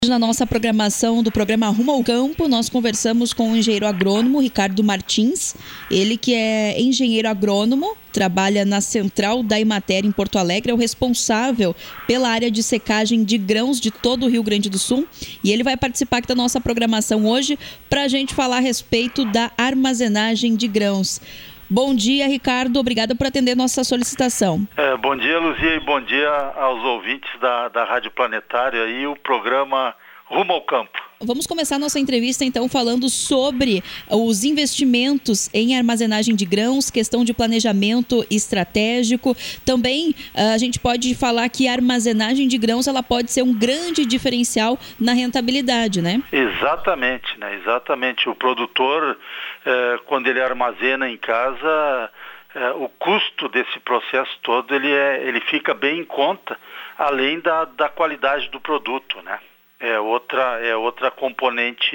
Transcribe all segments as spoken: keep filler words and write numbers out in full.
Na nossa programação do programa Rumo ao Campo, nós conversamos com o engenheiro agrônomo Ricardo Martins, ele que é engenheiro agrônomo, trabalha na central da Emater em Porto Alegre, é o responsável pela área de secagem de grãos de todo o Rio Grande do Sul, e ele vai participar aqui da nossa programação hoje para a gente falar a respeito da armazenagem de grãos. Bom dia, Ricardo. Obrigada por atender nossa solicitação. É, bom dia, Luzia, e bom dia aos ouvintes da, da Rádio Planetária e o programa Rumo ao Campo. Vamos começar nossa entrevista, então, falando sobre os investimentos em armazenagem de grãos, questão de planejamento estratégico. Também a gente pode falar que a armazenagem de grãos ela pode ser um grande diferencial na rentabilidade, né? Exatamente, né? Exatamente. O produtor, eh, quando ele armazena em casa, eh, o custo desse processo todo, ele, é, ele fica bem em conta, além da, da qualidade do produto, né? É outra, é outra componente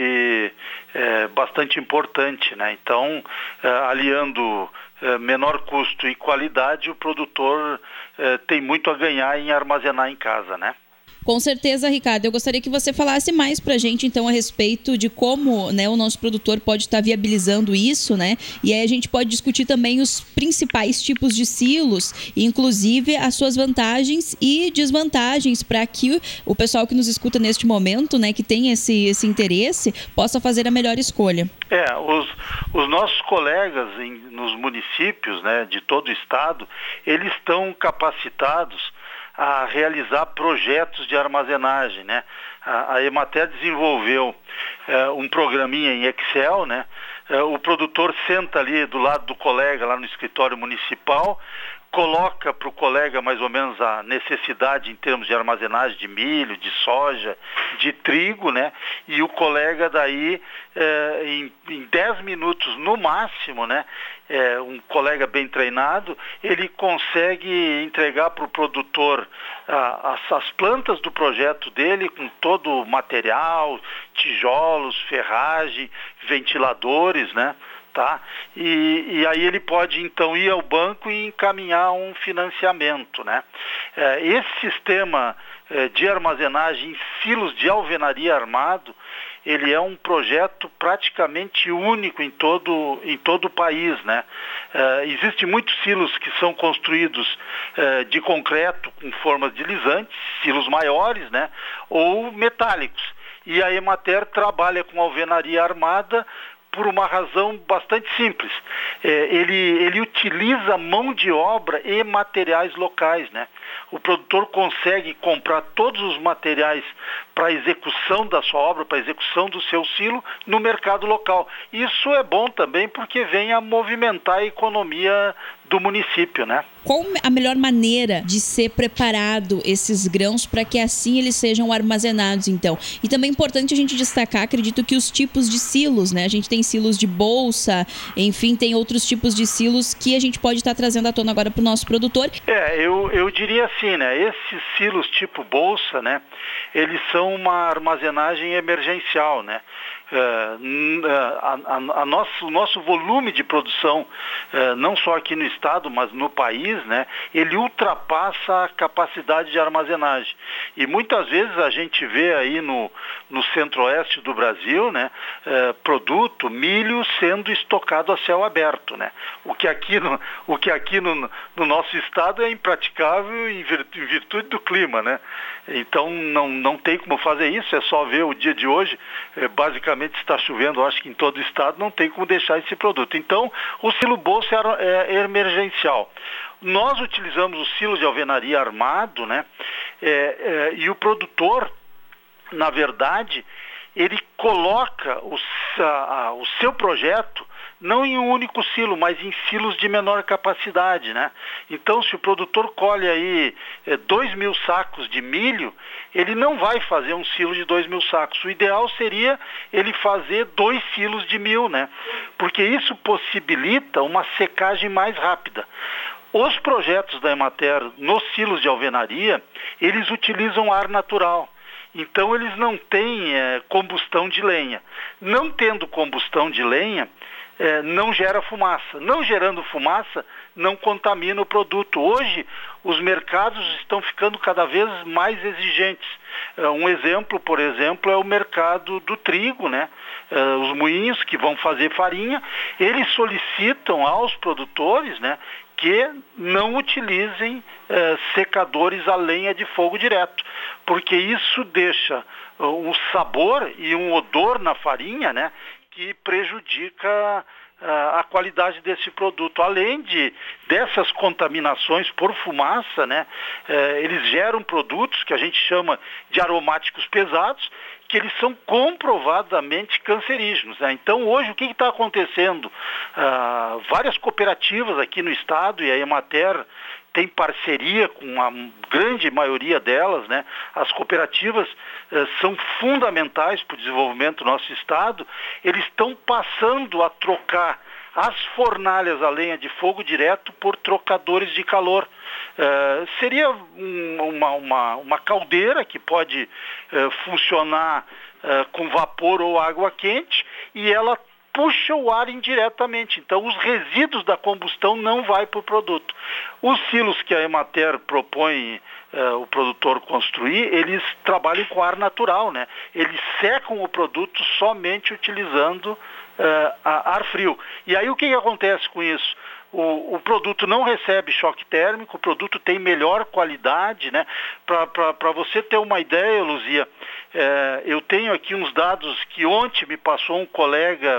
é, bastante importante, né? Então, é, aliando é, menor custo e qualidade, o produtor é, tem muito a ganhar em armazenar em casa, né? Com certeza, Ricardo. Eu gostaria que você falasse mais para a gente, então, a respeito de como, né, o nosso produtor pode estar viabilizando isso, né? E aí a gente pode discutir também os principais tipos de silos, inclusive as suas vantagens e desvantagens, para que o pessoal que nos escuta neste momento, né, que tem esse, esse interesse, possa fazer a melhor escolha. É, os, os nossos colegas em, nos municípios, né, de todo o estado, eles estão capacitados a realizar projetos de armazenagem, né? A, a Emater desenvolveu é, um programinha em Excel, né? É, o produtor senta ali do lado do colega lá no escritório municipal, coloca para o colega mais ou menos a necessidade em termos de armazenagem de milho, de soja, de trigo, né? E o colega daí, é, em, em dez minutos no máximo, né? É, um colega bem treinado, ele consegue entregar para o produtor ah, as, as plantas do projeto dele com todo o material, tijolos, ferragem, ventiladores, né? Tá? E, e aí ele pode então ir ao banco e encaminhar um financiamento, né? É, esse sistema é, de armazenagem em silos de alvenaria armado, ele é um projeto praticamente único em todo, em todo o país, né? É, existem muitos silos que são construídos é, de concreto com formas deslizantes, silos maiores, né? Ou metálicos. E a Emater trabalha com alvenaria armada por uma razão bastante simples. É, ele, ele utiliza mão de obra e materiais locais, né? O produtor consegue comprar todos os materiais para a execução da sua obra, para a execução do seu silo no mercado local. Isso é bom também porque vem a movimentar a economia do município, né? Qual a melhor maneira de ser preparado esses grãos para que assim eles sejam armazenados, então? E também é importante a gente destacar, acredito que os tipos de silos, né? A gente tem silos de bolsa, enfim, tem outros tipos de silos que a gente pode estar trazendo à tona agora para o nosso produtor. É, eu, eu diria assim, né? Esses silos tipo bolsa, né? Eles são uma armazenagem emergencial, né? Uh, a, a, a nosso, o nosso volume de produção, uh, não só aqui no estado, mas no país, né, ele ultrapassa a capacidade de armazenagem. E muitas vezes a gente vê aí no, no centro-oeste do Brasil, né, uh, produto, milho sendo estocado a céu aberto, né? O que aqui no, o que aqui no, no nosso estado é impraticável em virtude do clima, né? Então não, não tem como fazer isso, é só ver o dia de hoje, é, basicamente está chovendo, acho que em todo o estado, não tem como deixar esse produto. Então, o silo bolsa é, é emergencial. Nós utilizamos o silo de alvenaria armado, né? É, é, e o produtor, na verdade, ele coloca o, a, o seu projeto não em um único silo, mas em silos de menor capacidade, né? Então, se o produtor colhe aí é, dois mil sacos de milho, ele não vai fazer um silo de dois mil sacos. O ideal seria ele fazer dois silos de mil, né? Porque isso possibilita uma secagem mais rápida. Os projetos da Emater nos silos de alvenaria, eles utilizam ar natural. Então eles não têm é, combustão de lenha. Não tendo combustão de lenha, é, não gera fumaça. Não gerando fumaça, não contamina o produto. Hoje, os mercados estão ficando cada vez mais exigentes. É, um exemplo, por exemplo, é o mercado do trigo, né? É, os moinhos que vão fazer farinha, eles solicitam aos produtores, né, que não utilizem eh, secadores a lenha de fogo direto, porque isso deixa uh, um sabor e um odor na farinha, né, que prejudica uh, a qualidade desse produto. Além de dessas contaminações por fumaça, né, eh, eles geram produtos que a gente chama de aromáticos pesados, que eles são comprovadamente cancerígenos, né? Então, hoje, o que está acontecendo? Ah, várias cooperativas aqui no estado, e a Emater tem parceria com a grande maioria delas, né? As cooperativas eh, são fundamentais para o desenvolvimento do nosso estado. Eles estão passando a trocar as fornalhas a lenha de fogo direto por trocadores de calor. Uh, seria um, uma, uma, uma caldeira que pode uh, funcionar uh, com vapor ou água quente, e ela puxa o ar indiretamente. Então, os resíduos da combustão não vai para o produto. Os silos que a Emater propõe uh, o produtor construir, eles trabalham com ar natural, né? Eles secam o produto somente utilizando uh, ar frio. E aí o que, que acontece com isso? O, o produto não recebe choque térmico, o produto tem melhor qualidade, né? Para você ter uma ideia, Luzia, é, eu tenho aqui uns dados que ontem me passou um colega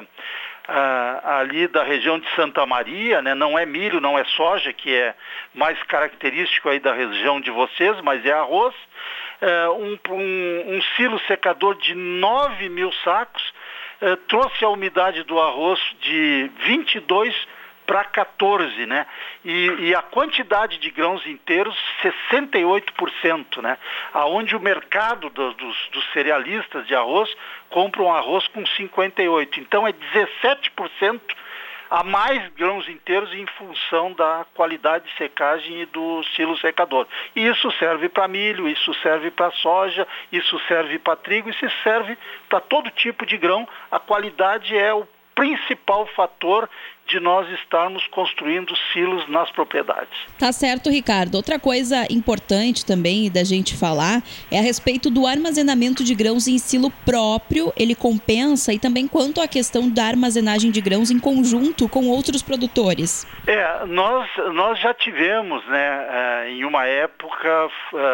ah, ali da região de Santa Maria, né? Não é milho, não é soja, que é mais característico aí da região de vocês, mas é arroz. É, um, um, um silo secador de nove mil sacos é, trouxe a umidade do arroz de vinte e dois para quatorze, né? E, e a quantidade de grãos inteiros, sessenta e oito por cento, né? Aonde o mercado do, dos, dos cerealistas de arroz compra um arroz com cinquenta e oito por cento. Então é dezessete por cento a mais grãos inteiros em função da qualidade de secagem e do silo secador. E isso serve para milho, isso serve para soja, isso serve para trigo, isso serve para todo tipo de grão. A qualidade é o principal fator de nós estarmos construindo silos nas propriedades. Tá certo, Ricardo. Outra coisa importante também da gente falar é a respeito do armazenamento de grãos em silo próprio. Ele compensa, e também quanto à questão da armazenagem de grãos em conjunto com outros produtores. É, nós, nós já tivemos, né, em uma época,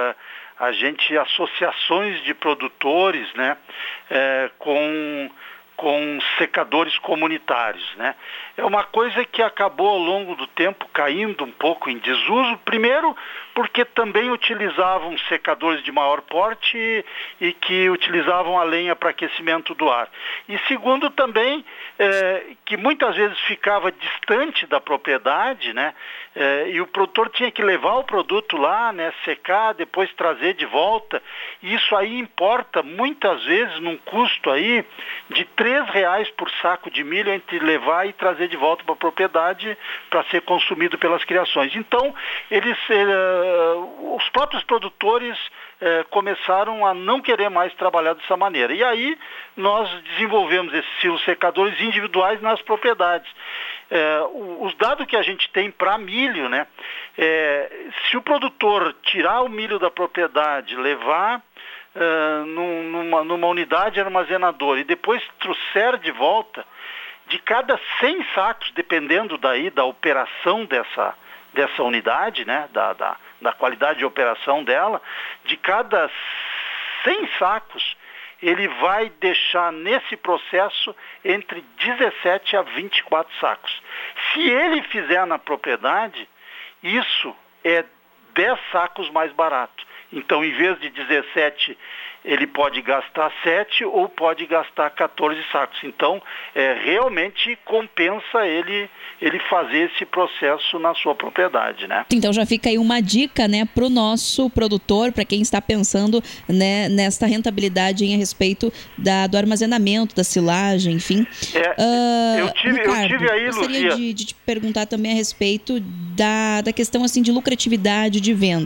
a gente, associações de produtores, né, com... com secadores comunitários, né? É uma coisa que acabou ao longo do tempo caindo um pouco em desuso, primeiro porque também utilizavam secadores de maior porte e, e que utilizavam a lenha para aquecimento do ar. E segundo também é, que muitas vezes ficava distante da propriedade, né? É, e o produtor tinha que levar o produto lá, né, secar, depois trazer de volta. E isso aí importa muitas vezes num custo aí de três reais por saco de milho entre levar e trazer de volta para a propriedade para ser consumido pelas criações. Então, eles, eh, os próprios produtores eh, começaram a não querer mais trabalhar dessa maneira. E aí nós desenvolvemos esses silos secadores individuais nas propriedades. É, os dados que a gente tem para milho, né, é, se o produtor tirar o milho da propriedade, levar uh, num, numa, numa unidade armazenadora e depois trouxer de volta, de cada cem sacos, dependendo daí da operação dessa, dessa unidade, né, da, da, da qualidade de operação dela, de cada cem sacos, ele vai deixar nesse processo entre dezessete a vinte e quatro sacos. Se ele fizer na propriedade, isso é dez sacos mais barato. Então, em vez de dezessete, ele pode gastar sete ou pode gastar quatorze sacos. Então, é, realmente compensa ele, ele fazer esse processo na sua propriedade, né? Então, já fica aí uma dica, né, para o nosso produtor, para quem está pensando, né, nesta rentabilidade em a respeito da, do armazenamento, da silagem, enfim. É, uh, eu, tive, Ricardo, eu tive aí, gostaria Luzia... de, de te perguntar também a respeito da, da questão assim, de lucratividade de venda.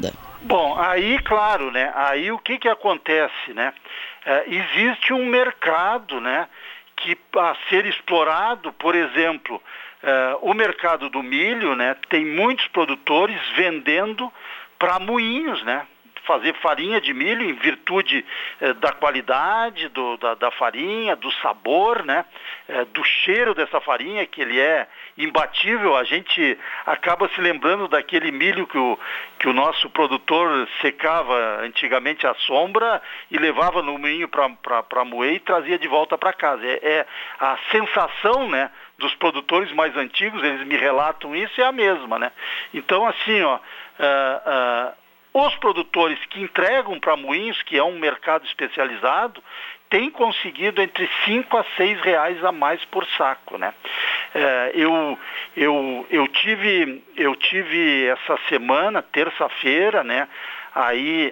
Bom, aí, claro, né? Aí o que que acontece, né? É, existe um mercado, né? Que a ser explorado, por exemplo, é, o mercado do milho, né? Tem muitos produtores vendendo para moinhos, né? Fazer farinha de milho em virtude eh, da qualidade do, da, da farinha, do sabor, né? Eh, do cheiro dessa farinha, que ele é imbatível. A gente acaba se lembrando daquele milho que o, que o nosso produtor secava antigamente à sombra e levava no moinho para moer e trazia de volta para casa. É, é a sensação, né, dos produtores mais antigos, eles me relatam isso, é a mesma, né? Então, assim, ó... Uh, uh, os produtores que entregam para moinhos, que é um mercado especializado, têm conseguido entre cinco a seis reais a mais por saco, né? É, eu, eu, eu, tive, eu tive essa semana, terça-feira, né? Aí...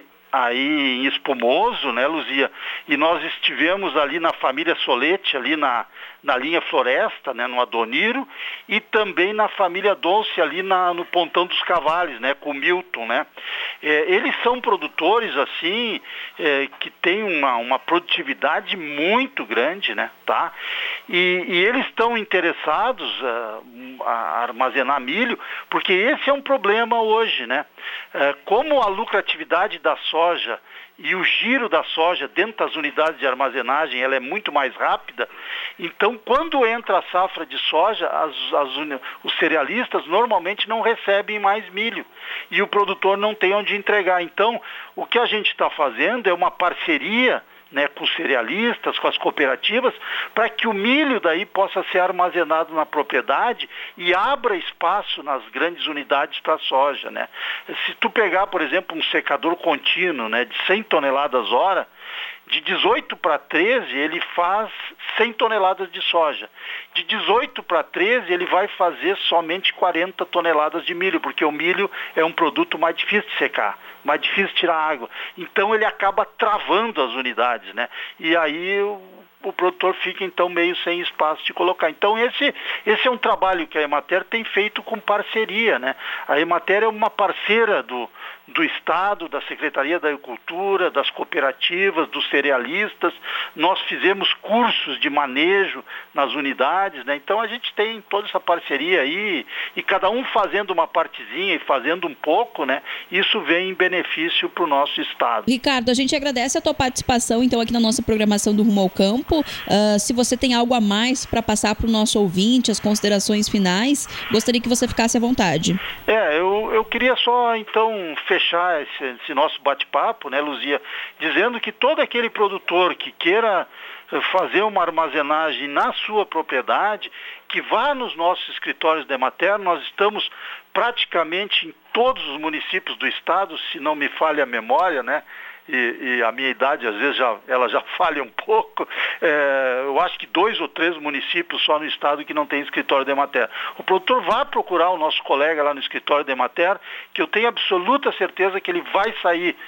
aí em Espumoso, né, Luzia? E nós estivemos ali na família Solete, ali na, na linha Floresta, né, no Adoniro, e também na família Dolce, ali na, no Pontão dos Cavalos, né, com o Milton, né? É, eles são produtores, assim, é, que têm uma, uma produtividade muito grande, né, tá? E, e eles estão interessados uh, a armazenar milho, porque esse é um problema hoje, né? Uh, como a lucratividade da soja e o giro da soja dentro das unidades de armazenagem ela é muito mais rápida, então quando entra a safra de soja, as, as uni... os cerealistas normalmente não recebem mais milho e o produtor não tem onde entregar. Então o que a gente está fazendo é uma parceria, né, com os cerealistas, com as cooperativas, para que o milho daí possa ser armazenado na propriedade e abra espaço nas grandes unidades para a soja, né? Se tu pegar, por exemplo, um secador contínuo, né, de cem toneladas hora, de dezoito para treze ele faz cem toneladas de soja. De dezoito para treze ele vai fazer somente quarenta toneladas de milho, porque o milho é um produto mais difícil de secar, mais difícil de tirar água. Então ele acaba travando as unidades, né? E aí o, o produtor fica então meio sem espaço de colocar. Então esse, esse é um trabalho que a Emater tem feito com parceria, né? A Emater é uma parceira do, do Estado, da Secretaria da Agricultura, das cooperativas, dos cerealistas. Nós fizemos cursos de manejo nas unidades, né? Então a gente tem toda essa parceria aí e cada um fazendo uma partezinha e fazendo um pouco, né? Isso vem em benefício para o nosso Estado. Ricardo, a gente agradece a tua participação então aqui na nossa programação do Rumo ao Campo. Uh, se você tem algo a mais para passar para o nosso ouvinte, as considerações finais, gostaria que você ficasse à vontade. É, eu, eu queria só então fechar esse, esse nosso bate-papo, né, Luzia, dizendo que todo aquele produtor que queira fazer uma armazenagem na sua propriedade, que vá nos nossos escritórios da Emater. Nós estamos praticamente em todos os municípios do estado, se não me falha a memória, né? E, e a minha idade às vezes já, ela já falha um pouco. É, eu acho que dois ou três municípios só no estado que não tem escritório da Emater. O produtor vai procurar o nosso colega lá no escritório da Emater, que eu tenho absoluta certeza que ele vai sair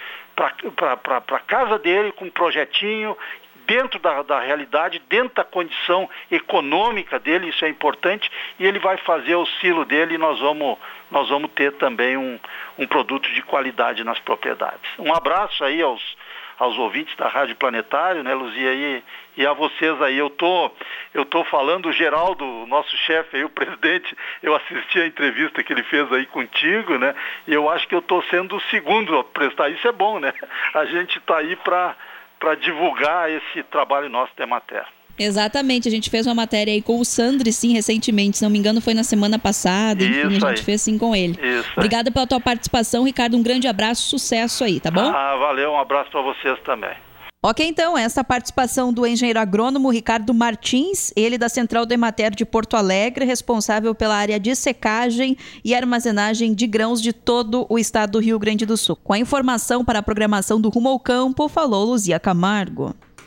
para a casa dele com um projetinho dentro da, da realidade, dentro da condição econômica dele, isso é importante, e ele vai fazer o silo dele e nós vamos, nós vamos ter também um, um produto de qualidade nas propriedades. Um abraço aí aos, aos ouvintes da Rádio Planetário, né, Luzia, e, e a vocês aí. Eu tô, eu tô falando, o Geraldo, nosso chefe aí, o presidente, eu assisti a entrevista que ele fez aí contigo, né, e eu acho que eu tô sendo o segundo a prestar. Isso é bom, né? A gente tá aí para para divulgar esse trabalho nosso da Emater. Exatamente, a gente fez uma matéria aí com o Sandri, sim, recentemente, se não me engano foi na semana passada, enfim, Isso a gente aí. fez sim com ele. Isso Obrigada aí. pela tua participação, Ricardo, um grande abraço, sucesso aí, tá bom? Ah, valeu, um abraço para vocês também. Ok, então, essa participação do engenheiro agrônomo Ricardo Martins, ele da Central da Emater de Porto Alegre, responsável pela área de secagem e armazenagem de grãos de todo o estado do Rio Grande do Sul. Com a informação para a programação do Rumo ao Campo, falou Luzia Camargo.